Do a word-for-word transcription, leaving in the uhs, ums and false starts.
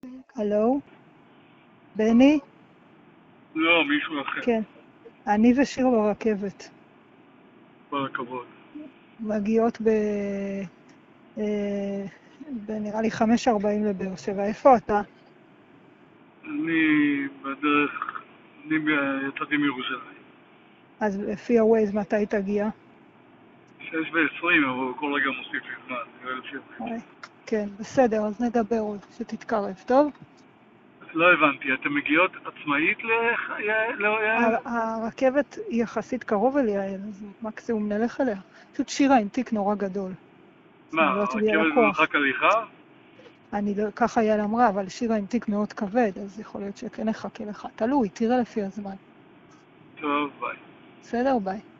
הלו? בני? לא, מישהו אחר. כן. אני ושיר ברכבת. כל הכבוד. מגיעות ב... אה, בנראה לי חמש ארבעים לבאר שבע. איפה אתה? אני בדרך, אני ב- יצאתי מירושלים. אז לפי הווייז מתי תגיע? שש ועשרים, אבל הוא כל רגע מוסיף לי זמן. אני לא חושב. אוי, כן, בסדר, אז נדבר עוד, שתתקרב, טוב? לא הבנתי, אתן מגיעות עצמאית ליעל? ליעל? ה- הרכבת היא יחסית קרוב אליה, אז מקסימום נלך אליה. פשוט שירה עם תיק נורא גדול. אז מה, אני לא יודעת אם יהיה לה הרכבת כוח. במרחק הליכה? אני לא, ככה יעל אמרה, אבל שירה עם תיק מאוד כבד, אז יכול להיות שכן נחכה לך. תלוי, תראה לפי הזמן. טוב, ביי. בסדר? ביי.